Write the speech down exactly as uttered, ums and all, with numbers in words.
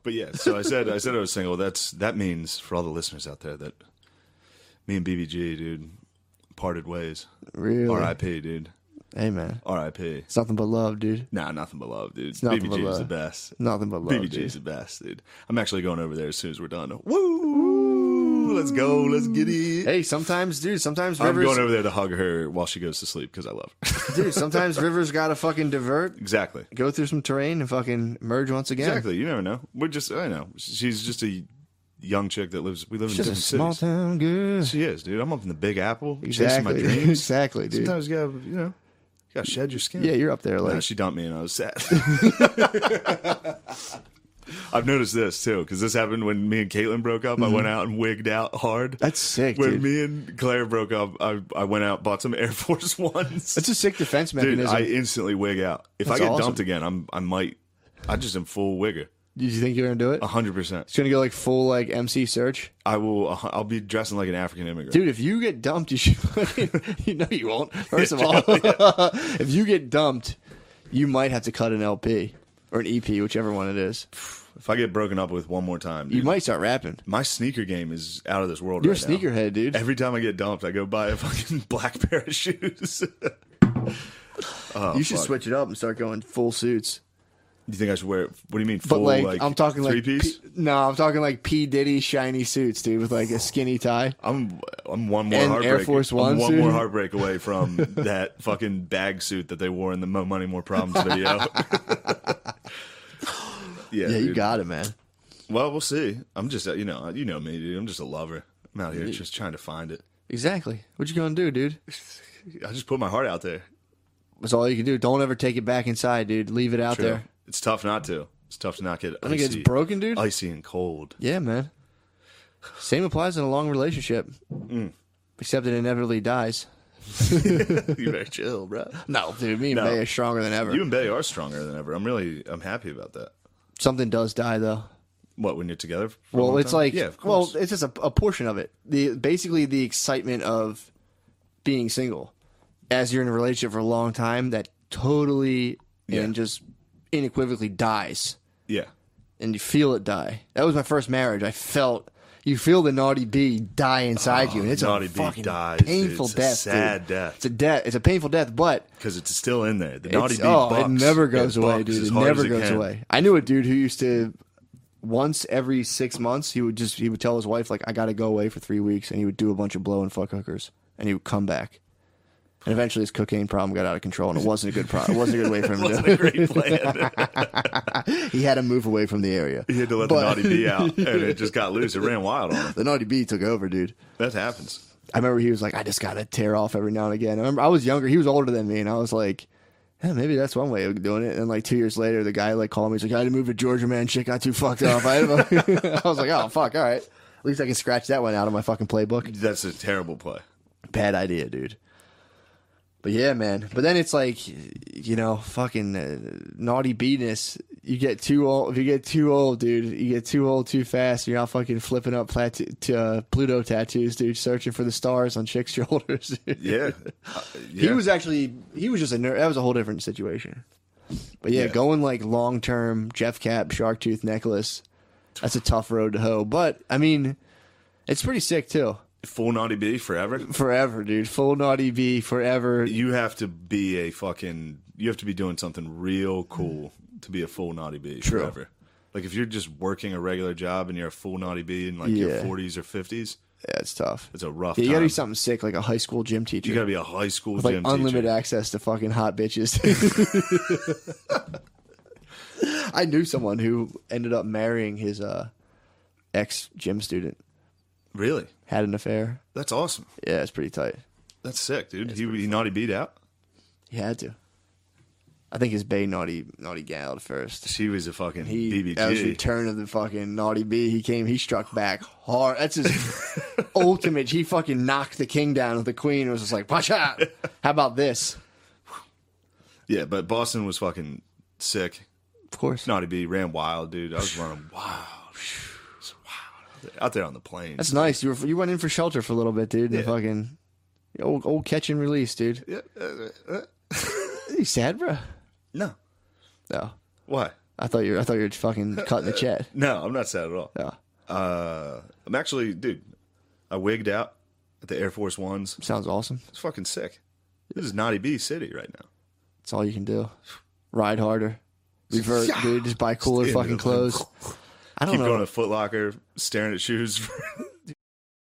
But yeah, so I said I said I was single. That's that means for all the listeners out there that me and B B G, dude, parted ways. Really? R I P, dude. Hey, man. R I P. It's nothing but love, dude. Nah, nothing but love, dude. It's nothing B B G but is the love. best. Nothing but love, B B G dude. is the best, dude. I'm actually going over there as soon as we're done. Woo! Let's go. Let's get it. Hey, sometimes, dude, sometimes I'm Rivers... going over there to hug her while she goes to sleep because I love her. Dude, sometimes Rivers got to fucking divert, Exactly. go through some terrain, and fucking merge once again. Exactly. You never know. We're just, I know. She's just a young chick that lives, we live in She's a different small cities. town girl. She is, dude. I'm up in the Big Apple, Exactly. chasing my dreams. Exactly, dude. Sometimes you gotta, you know, you gotta shed your skin. Yeah, you're up there. Like, Nah, she dumped me and I was sad. I've noticed this too, because this happened when me and Caitlin broke up. Mm-hmm. I went out and wigged out hard. that's sick, When dude. me and Claire broke up, I, I went out, bought some Air Force Ones. That's a sick defense Dude, mechanism. I instantly wig out. If That's I get awesome. dumped again, I'm I might I just am full wigger. Do you think you're gonna do it? A hundred percent. It's gonna go like full like M C search, I will. Uh, I'll be dressing like an African immigrant. dude. If you get dumped, you should. You know you won't. First of all, if you get dumped, you might have to cut an L P or an E P, whichever one it is. If I get broken up with one more time, dude, You might start rapping. my sneaker game is out of this world. You're right a sneakerhead, dude. Now. Every time I get dumped, I go buy a fucking black pair of shoes. Oh, you should fuck. switch it up and start going full suits. You think I should wear? What do you mean? But Full, like, like, I'm talking three like piece. P- no, I'm talking like P Diddy shiny suits, dude, with like a skinny tie. I'm I'm one more And heartbreak. Air Force I'm One one suit? more heartbreak away from that fucking bag suit that they wore in the Mo Money More Problems video. yeah, Yeah, you dude. got it, man. Well, we'll see. I'm just, uh, you know, you know me, dude. I'm just a lover. I'm out here just trying to find it. Exactly. What you gonna do, dude? I just put my heart out there. That's all you can do. Don't ever take it back inside, dude. Leave it out True. there. It's tough not to. It's tough to not get I think icy, it's broken, dude. icy and cold. Yeah, man. Same applies in a long relationship, Mm. except it inevitably dies. You better chill, bro. No, dude. Me and No. Bay are stronger than ever. You and Bay are stronger than ever. I'm really, I'm happy about that. Something does die, though. What, when you're together? For a Well, long it's time? like, yeah, of well, course. it's just a, a portion of it. The basically the excitement of being single, as you're in a relationship for a long time, that totally Yeah. and just unequivocally dies, yeah. and you feel it die. That was my first marriage. I felt you feel the naughty bee die inside you, and it's naughty a bee fucking dies, dude. painful It's a death, sad dude. death. It's a death. It's a painful death, but Because it's still in there. The naughty it's, bee oh, bucks. it never goes It away, bucks dude. as It hard never as it goes can. away. I knew a dude who used to once every six months he would just he would tell his wife like I got to go away for three weeks, and he would do a bunch of blow and fuck hookers, and he would come back. And eventually his cocaine problem got out of control, and it wasn't a good pro- It wasn't a good way for him to Wasn't do a great plan. it. He had to move away from the area. He had to let But- the naughty bee out, and it just got loose. It ran wild on him. The naughty bee took over, dude. That happens. I remember he was like, I just got to tear off every now and again. I remember I was younger. He was older than me, and I was like, yeah, maybe that's one way of doing it. And like two years later, the guy like called me. He's like, I had to move to Georgia, man. Shit got too fucked up. I, had to- I was like, oh, fuck. All right. At least I can scratch that one out of my fucking playbook. That's a terrible play. Bad idea, dude. But yeah, man. But then it's like, you know, fucking uh, naughty beatness. You get too old. If you get too old, dude, you get too old too fast. You're out fucking flipping up plat- to, uh, Pluto tattoos, dude, searching for the stars on chicks' shoulders. Dude. Yeah. Uh, He yeah. was actually, he was just a nerd. That was a whole different situation. But yeah, Yeah. going like long term, Jeff Cap, shark tooth necklace, that's a tough road to hoe. But I mean, it's pretty sick too. full naughty bee forever. Forever, dude. Full naughty bee forever. You have to be a fucking. You have to be doing something real cool to be a full naughty bee True. forever. Like if you're just working a regular job and you're a full naughty bee in like your Yeah. forties or fifties, Yeah, it's tough. it's a rough. Yeah, you time. gotta do something sick, like a high school gym teacher. You gotta be a high school with like gym unlimited teacher. access to fucking hot bitches. I knew someone who ended up marrying his uh, ex gym student. Really? Had an affair. That's awesome. Yeah, it's pretty tight. That's sick, dude. He, he naughty beat out. He had to. I think his Bay naughty naughty gal at first. She was a fucking He B B that was G. return of the fucking naughty bee. He came. He struck back hard. That's his ultimate. He fucking knocked the king down with the queen. It was just like, watch out. How about this? Yeah, but Boston was fucking sick. Of course. Naughty B ran wild, dude. I was running wild. It's wild. Out there on the plains. That's nice. You were, you went in for shelter for a little bit, dude. Yeah. And fucking old old catch and release, dude. Yeah, uh, uh, Are you sad, bro? no. No. Why? I thought you were, I thought you were fucking cutting the chat. No, I'm not sad at all. Yeah. Uh, I'm actually, dude, I wigged out at the Air Force Ones. Sounds awesome. It's fucking sick. This is Naughty B City right now. That's all you can do. Ride harder. Revert, Yeah. dude. Just buy cooler Just fucking in it. clothes. I don't Keep know. going to Foot Locker, staring at shoes for